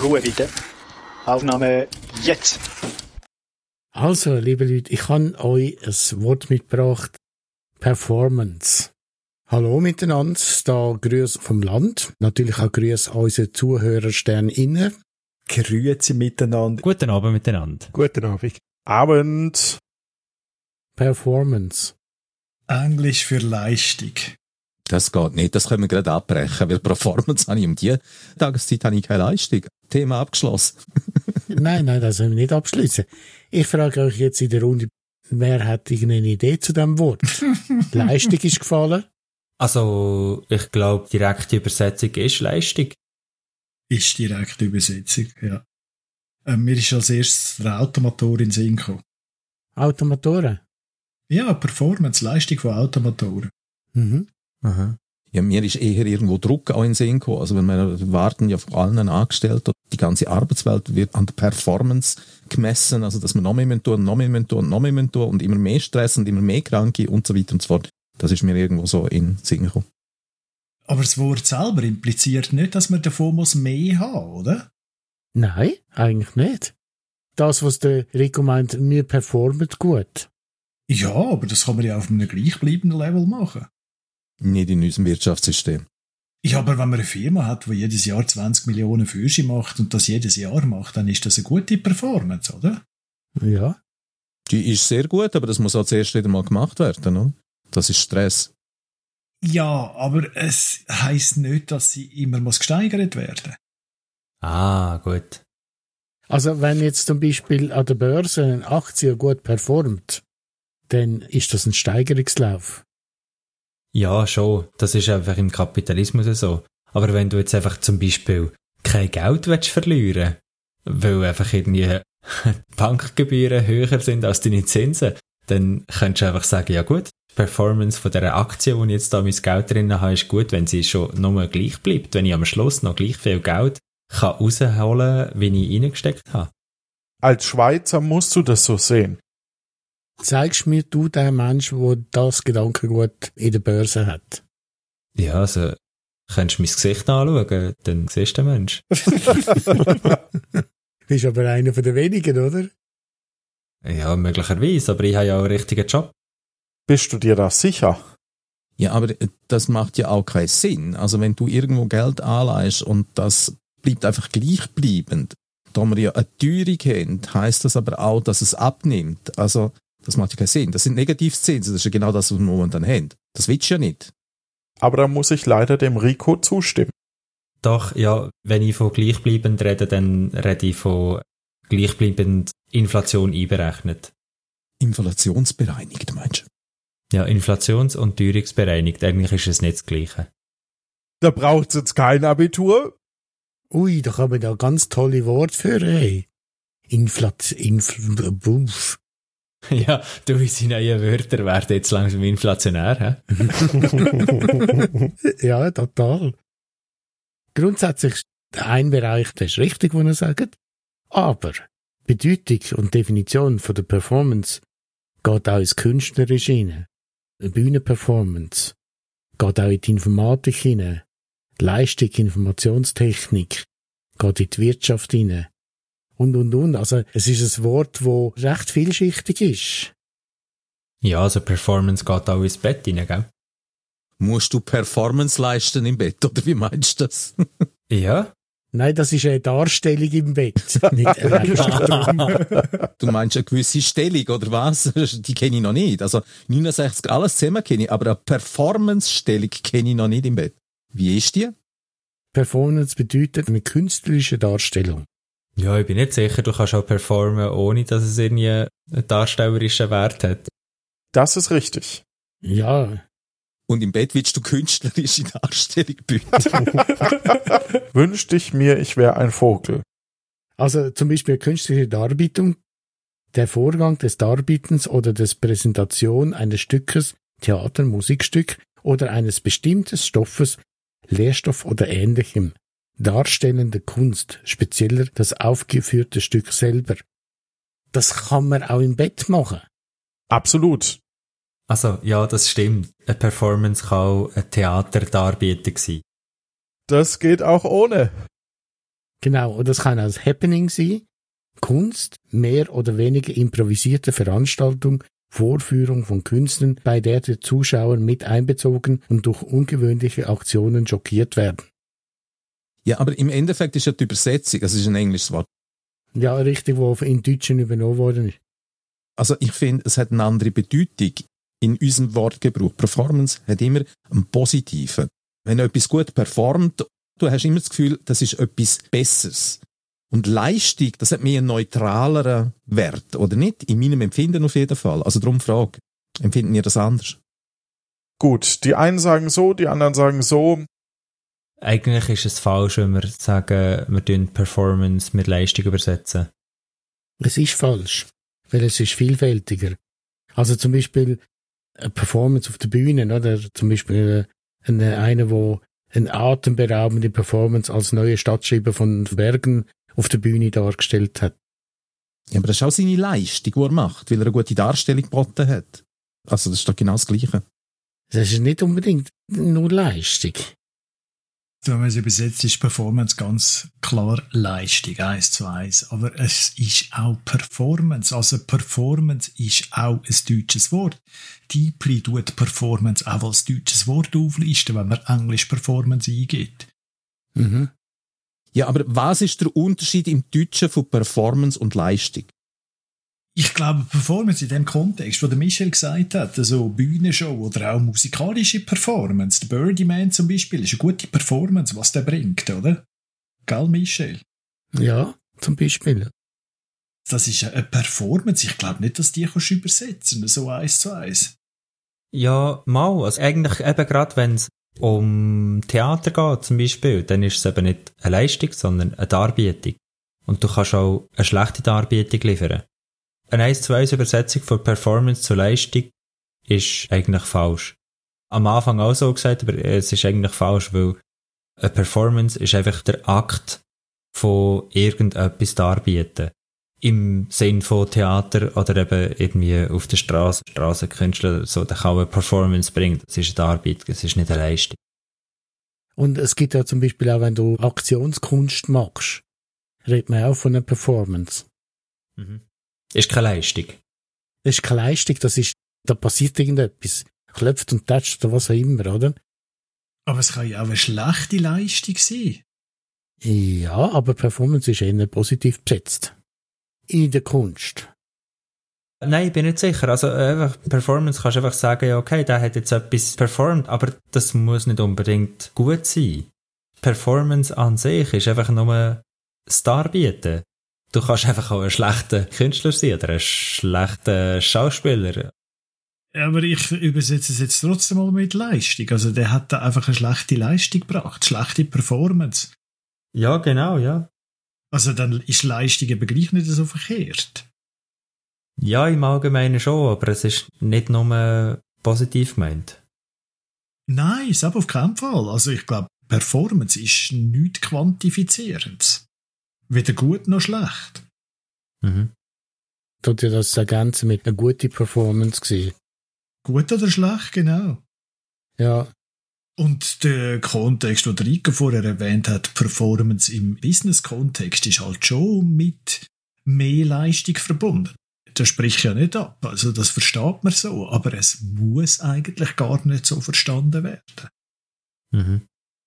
Ruhe bitte. Aufnahme jetzt. Also, liebe Leute, ich habe euch ein Wort mitgebracht. Performance. Hallo miteinander, da Grüße vom Land. Natürlich auch Grüße an unsere ZuhörersternInnen. Grüezi miteinander. Guten Abend miteinander. Guten Abend. Abend. Performance. Englisch für Leistung. Das geht nicht, das können wir gerade abbrechen, weil Performance habe ich um die Tageszeit habe ich keine Leistung. Thema abgeschlossen. Nein, das sollen wir nicht abschließen. Ich frage euch jetzt in der Runde, wer hat irgendeine Idee zu diesem Wort? Leistung ist gefallen? Also, ich glaube, direkte Übersetzung ist Leistung. Ist direkte Übersetzung, ja. Mir ist als erstes der Automotor in den Sinn gekommen. Automatoren? Ja, Performance, Leistung von Automatoren. Mhm. Aha. Ja, mir ist eher irgendwo Druck auch in den Sinn gekommen. Also wenn wir warten ja von allen Angestellten, die ganze Arbeitswelt wird an der Performance gemessen, also dass man noch mehr tun und immer mehr Stress und immer mehr Kranke und so weiter und so fort. Das ist mir irgendwo so in den Sinn gekommen. Aber das Wort selber impliziert nicht, dass man davon mehr haben muss, oder? Nein, eigentlich nicht. Das, was der Rico meint, wir performen gut. Ja, aber das kann man ja auf einem gleichbleibenden Level machen. Nicht in unserem Wirtschaftssystem. Ja, aber wenn man eine Firma hat, die jedes Jahr 20 Millionen Fürsche macht und das jedes Jahr macht, dann ist das eine gute Performance, oder? Ja. Die ist sehr gut, aber das muss auch zuerst wieder mal gemacht werden, oder? Das ist Stress. Ja, aber es heisst nicht, dass sie immer gesteigert werden. Ah, gut. Also wenn jetzt zum Beispiel an der Börse eine Aktie gut performt, dann ist das ein Steigerungslauf. Ja, schon. Das ist einfach im Kapitalismus so. Aber wenn du jetzt einfach zum Beispiel kein Geld willst verlieren, weil einfach irgendwie Bankgebühren höher sind als deine Zinsen, dann könntest du einfach sagen, ja gut, die Performance von dieser Aktie, wo ich jetzt da mein Geld drin habe, ist gut, wenn sie schon nur gleich bleibt, wenn ich am Schluss noch gleich viel Geld kann rausholen, wie ich reingesteckt habe. Als Schweizer musst du das so sehen. Zeigst mir du den Mensch, der das Gedankengut in der Börse hat? Ja, also, könntest du mein Gesicht anschauen, dann siehst du den Mensch. Bist aber einer von den wenigen, oder? Ja, möglicherweise, aber ich habe ja auch einen richtigen Job. Bist du dir da sicher? Ja, aber das macht ja auch keinen Sinn. Also wenn du irgendwo Geld anleihst und das bleibt einfach gleichbleibend, da wir ja eine Teuerung haben, heisst das aber auch, dass es abnimmt. Also das macht ja keinen Sinn. Das sind Negativzinsen, das ist ja genau das, was wir momentan haben. Das willst du ja nicht. Aber da muss ich leider dem Rico zustimmen. Doch, ja, wenn ich von gleichbleibend rede, dann rede ich von gleichbleibend Inflation einberechnet. Inflationsbereinigt, meinst du? Ja, inflations- und teuerungsbereinigt. Eigentlich ist es nicht das Gleiche. Da braucht's jetzt kein Abitur. Ui, da kann man da ganz tolle Worte für, hey. Buff. Ja, du, unsere neuen Wörter werden jetzt langsam inflationär, hä? Ja, total. Grundsätzlich, der ein Bereich, der ist richtig, was ihr sagt. Aber Bedeutung und Definition von der Performance geht auch ins Künstlerische rein. Eine Bühnenperformance geht auch in die Informatik hinein. Leistung, Informationstechnik geht in die Wirtschaft hinein. Und. Also, es ist ein Wort, das recht vielschichtig ist. Ja, also Performance geht auch ins Bett rein, gell? Musst du Performance leisten im Bett, oder wie meinst du das? Ja. Nein, das ist eine Darstellung im Bett. Nicht eine Du meinst eine gewisse Stellung, oder was? Die kenne ich noch nicht. Also 69 alles zusammen kenne ich, aber eine Performance-Stellung kenne ich noch nicht im Bett. Wie ist die? Performance bedeutet eine künstlerische Darstellung. Ja, ich bin nicht sicher, du kannst auch performen, ohne dass es irgendwie einen darstellerischen Wert hat. Das ist richtig. Ja. Und im Bett willst du künstlerische Darstellung bieten. Wünschte ich mir, ich wäre ein Vogel. Also zum Beispiel eine künstliche Darbietung, der Vorgang des Darbietens oder des Präsentation eines Stückes, Theater, Musikstück oder eines bestimmten Stoffes, Lehrstoff oder Ähnlichem. Darstellende Kunst, spezieller das aufgeführte Stück selber. Das kann man auch im Bett machen. Absolut. Also, ja, das stimmt. Eine Performance kann auch eine Theaterdarbietung sein. Das geht auch ohne. Genau, und das kann als Happening sein, Kunst, mehr oder weniger improvisierte Veranstaltung, Vorführung von Künstlern, bei der die Zuschauer mit einbezogen und durch ungewöhnliche Aktionen schockiert werden. Ja, aber im Endeffekt ist ja die Übersetzung, es ist ein englisches Wort. Ja, richtig, wo in Deutschen übernommen worden ist. Also ich finde, es hat eine andere Bedeutung in unserem Wortgebrauch. Performance hat immer einen positiven. Wenn etwas gut performt, du hast immer das Gefühl, das ist etwas Besseres. Und Leistung, das hat mehr einen neutraleren Wert, oder nicht? In meinem Empfinden auf jeden Fall. Also darum Frage, empfinden ihr das anders? Gut, die einen sagen so, die anderen sagen so. Eigentlich ist es falsch, wenn wir sagen, wir tun Performance mit Leistung übersetzen. Es ist falsch, weil es ist vielfältiger. Also zum Beispiel eine Performance auf der Bühne, oder zum Beispiel einer, der eine atemberaubende Performance als neue Stadtschreiber von Bergen auf der Bühne dargestellt hat. Ja, aber das ist auch seine Leistung, die er macht, weil er eine gute Darstellung geboten hat. Also das ist doch genau das Gleiche. Das ist nicht unbedingt nur Leistung. Wenn man es übersetzt, ist Performance ganz klar Leistung, 1:1. Aber es ist auch Performance. Also Performance ist auch ein deutsches Wort. Deeply tut Performance auch als deutsches Wort auflisten, wenn man Englisch Performance eingibt. Mhm. Ja, aber was ist der Unterschied im Deutschen von Performance und Leistung? Ich glaube, Performance in dem Kontext, wo der Michel gesagt hat, also Bühnenshow oder auch musikalische Performance, der Birdie Man zum Beispiel, ist eine gute Performance, was der bringt, oder? Gell, Michel? Ja, zum Beispiel. Das ist eine Performance. Ich glaube nicht, dass die kannst du übersetzen, so 1:1. Ja, mal. Also eigentlich eben gerade, wenn es um Theater geht zum Beispiel, dann ist es eben nicht eine Leistung, sondern eine Darbietung. Und du kannst auch eine schlechte Darbietung liefern. Eine 1:1 Übersetzung von Performance zu Leistung ist eigentlich falsch. Am Anfang auch so gesagt, aber es ist eigentlich falsch, weil eine Performance ist einfach der Akt von irgendetwas darbieten. Im Sinn von Theater oder eben irgendwie auf der Straße, Strassenkünstler, so, der kann eine Performance bringen. Das ist eine Darbietung, es ist nicht eine Leistung. Und es gibt ja zum Beispiel auch, wenn du Aktionskunst machst, redet man auch von einer Performance. Mhm. Ist keine Leistung. Das ist keine Leistung, da passiert irgendetwas. Klopft und tätscht oder was auch immer, oder? Aber es kann ja auch eine schlechte Leistung sein. Ja, aber Performance ist eher positiv besetzt. In der Kunst. Nein, ich bin nicht sicher. Also einfach Performance kannst du einfach sagen, ja okay, der hat jetzt etwas performt, aber das muss nicht unbedingt gut sein. Performance an sich ist einfach nur das Darbieten. Du kannst einfach auch ein schlechter Künstler sein oder ein schlechter Schauspieler. Aber ich übersetze es jetzt trotzdem mal mit Leistung. Also der hat da einfach eine schlechte Leistung gebracht, schlechte Performance. Ja, genau, ja. Also dann ist Leistung eben gleich nicht so verkehrt. Ja, im Allgemeinen schon, aber es ist nicht nur positiv gemeint. Nein, ist aber auf keinen Fall. Also ich glaube, Performance ist nichts Quantifizierendes. Weder gut noch schlecht. Mhm. Tut ja das ergänzen mit einer guten Performance gewesen. Gut oder schlecht, genau. Ja. Und der Kontext, den Rico vorher erwähnt hat, Performance im Business-Kontext, ist halt schon mit mehr Leistung verbunden. Das spricht ja nicht ab, also das versteht man so, aber es muss eigentlich gar nicht so verstanden werden. Mhm.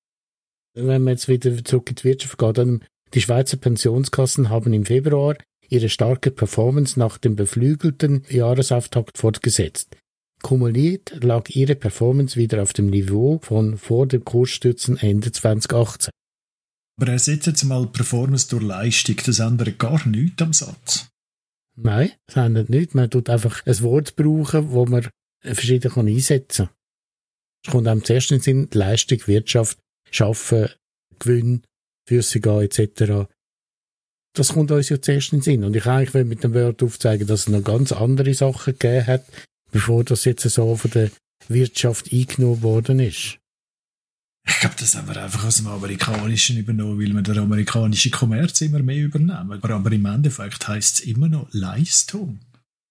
Wenn man jetzt wieder zurück in die Wirtschaft geht, dann die Schweizer Pensionskassen haben im Februar ihre starke Performance nach dem beflügelten Jahresauftakt fortgesetzt. Kumuliert lag ihre Performance wieder auf dem Niveau von vor dem Kursstürzen Ende 2018. Aber ersetzt jetzt mal Performance durch Leistung, das ändert gar nichts am Satz. Nein, das ändert nichts. Man tut einfach ein Wort brauchen, wo man verschieden einsetzen kann. Es kommt einem zuerst in den Sinn, Leistung, Wirtschaft, Schaffen, Gewinn, Füsse gehen etc. Das kommt uns ja zuerst in den Sinn. Und ich eigentlich will mit dem Wort aufzeigen, dass es noch ganz andere Sachen gegeben hat, bevor das jetzt so von der Wirtschaft eingenommen worden ist. Ich glaube, das haben wir einfach aus dem Amerikanischen übernommen, weil wir den amerikanischen Kommerz immer mehr übernehmen. Aber im Endeffekt heisst es immer noch Leistung.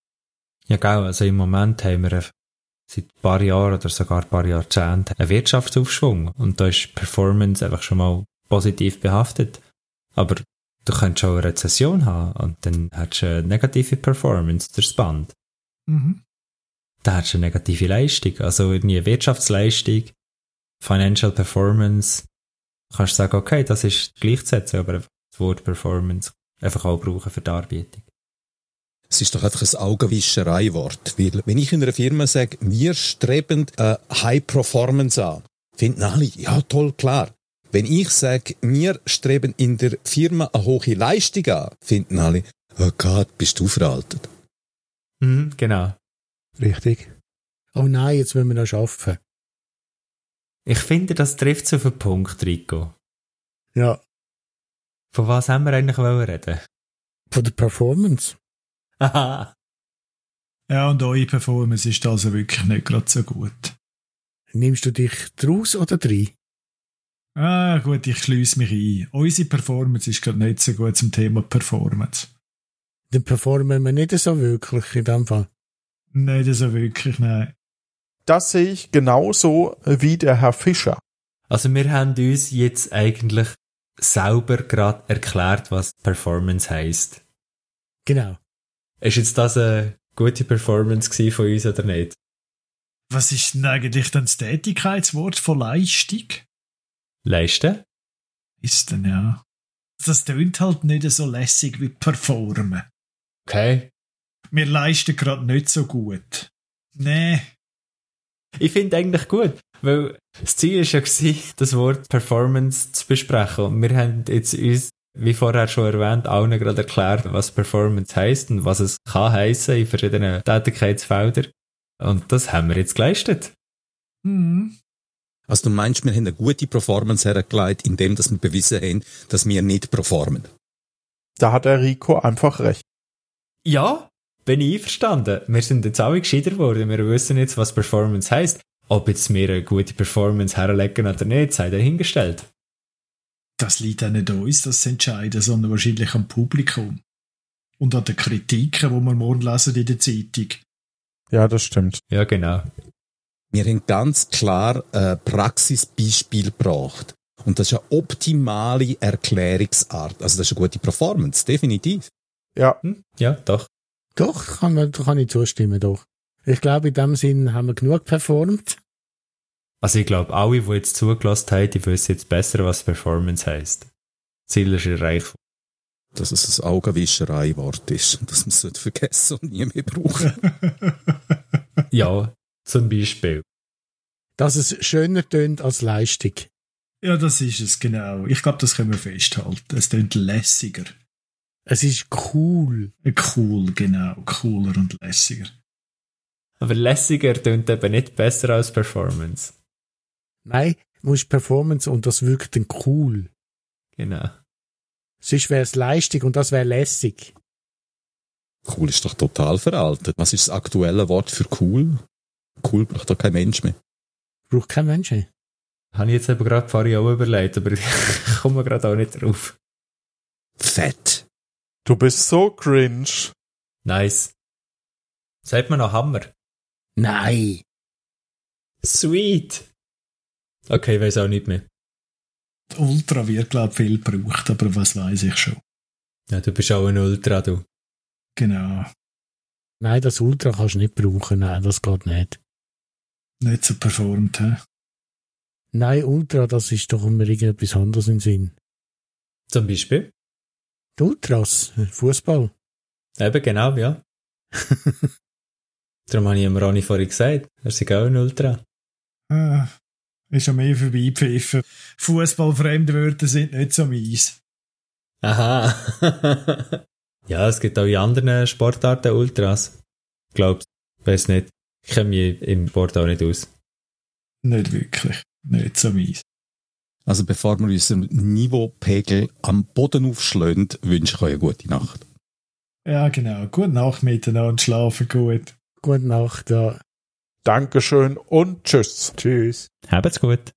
Ja, genau. Also im Moment haben wir seit ein paar Jahren oder sogar ein paar Jahrzehnten einen Wirtschaftsaufschwung. Und da ist Performance einfach schon mal positiv behaftet. Aber du könntest auch eine Rezession haben und dann hättest du eine negative Performance durchs Band. Mhm. Da hättest du eine negative Leistung, also irgendwie Wirtschaftsleistung, Financial Performance. Du kannst sagen, okay, das ist gleichzusetzen, aber das Wort Performance einfach auch brauchen für die Arbeitung. Es ist doch einfach ein Augenwischerei-Wort. Weil, wenn ich in einer Firma sage, wir streben High Performance an, finden alle, ja toll, klar. Wenn ich sage, wir streben in der Firma eine hohe Leistung an, finden alle, oh Gott, bist du veraltet. Mhm, genau. Richtig. Oh nein, jetzt müssen wir noch arbeiten. Ich finde, das trifft es auf den Punkt, Rico. Ja, Von was haben wir eigentlich reden? von der Performance. Aha. Ja, und eure Performance ist also wirklich nicht gerade so gut. Nimmst du dich draus oder rein? Ah, gut, ich schließe mich ein. Unsere Performance ist gerade nicht so gut zum Thema Performance. Dann performen wir nicht so wirklich in dem Fall. Nicht so wirklich, nein. Das sehe ich genauso wie der Herr Fischer. Also wir haben uns jetzt eigentlich selber gerade erklärt, was Performance heisst. Genau. Ist jetzt das eine gute Performance gewesen von uns oder nicht? Was ist denn eigentlich dann das Tätigkeitswort von Leistung? Leisten? Ist denn, ja. Das tönt halt nicht so lässig wie performen. Okay. Wir leisten gerade nicht so gut. Nee. Ich finde eigentlich gut, weil das Ziel war ja, das Wort Performance zu besprechen. Und wir haben jetzt uns, wie vorher schon erwähnt, allen gerade erklärt, was Performance heisst und was es kann heissen in verschiedenen Tätigkeitsfeldern. Und das haben wir jetzt geleistet. Hm. Also du meinst, wir haben eine gute Performance hergelegt, indem dass wir bewiesen haben, dass wir nicht performen. Da hat der Rico einfach recht. Ja, bin ich einverstanden. Wir sind jetzt alle gescheiter geworden. Wir wissen jetzt, was Performance heisst. Ob jetzt wir eine gute Performance herlegen oder nicht, sei dahingestellt. Das liegt auch nicht an uns, das zu entscheiden, sondern wahrscheinlich am Publikum. Und an den Kritiken, die wir morgen lesen in der Zeitung. Ja, das stimmt. Ja, genau. Wir haben ganz klar ein Praxisbeispiel gebracht. Und das ist eine optimale Erklärungsart. Also das ist eine gute Performance, definitiv. Ja, Ja, doch. Doch, kann ich zustimmen, doch. Ich glaube, in dem Sinn haben wir genug performt. Also ich glaube, alle, die jetzt zugelassen haben, die wissen jetzt besser, was Performance heisst. Ziel ist erreicht. Dass es ein Augenwischerei-Wort ist und dass man es nicht vergessen und nie mehr brauchen. Ja, zum Beispiel. Dass es schöner tönt als Leistung. Ja, das ist es, genau. Ich glaube, das können wir festhalten. Es klingt lässiger. Es ist cool. Cool, genau. Cooler und lässiger. Aber lässiger tönt eben nicht besser als Performance. Nein, du musst Performance und das wirkt dann cool. Genau. Sonst wäre es Leistung und das wäre lässig. Cool ist doch total veraltet. Was ist das aktuelle Wort für cool? Cool braucht doch kein Mensch mehr. Braucht kein Mensch. Habe ich jetzt eben gerade vorhin auch überlegt, aber ich komme gerade auch nicht drauf. Fett. du bist so cringe. Nice. Sagt man noch Hammer? Nein. Sweet. Okay, weiß auch nicht mehr. Ultra wird, glaube ich, viel gebraucht, aber was weiß ich schon. Ja, du bist auch ein Ultra, du. Genau. Nein, das Ultra kannst du nicht brauchen. Nein, das geht nicht. Nicht so performt, hä? Nein, Ultra, das ist doch immer irgendetwas anderes im Sinn. Zum Beispiel? Die Ultras, Fußball. Eben, genau, ja. Darum habe ich dem Ronny vorhin gesagt, er ist auch ein Ultra. Ist ja mehr vorbeipfiffen. Fußballfremdwörter sind nicht so meins. Aha. Ja, es gibt auch in anderen Sportarten Ultras. Glaub's, weiß nicht. Ich kenne mich im Sport auch nicht aus. Nicht wirklich. Nicht so meins. Also bevor wir unseren Niveaupegel am Boden aufschlagen, wünsche ich euch eine gute Nacht. Ja, genau. Gute Nacht miteinander, schlafen gut. Gute Nacht, ja. Dankeschön und tschüss. Tschüss. Habt's gut.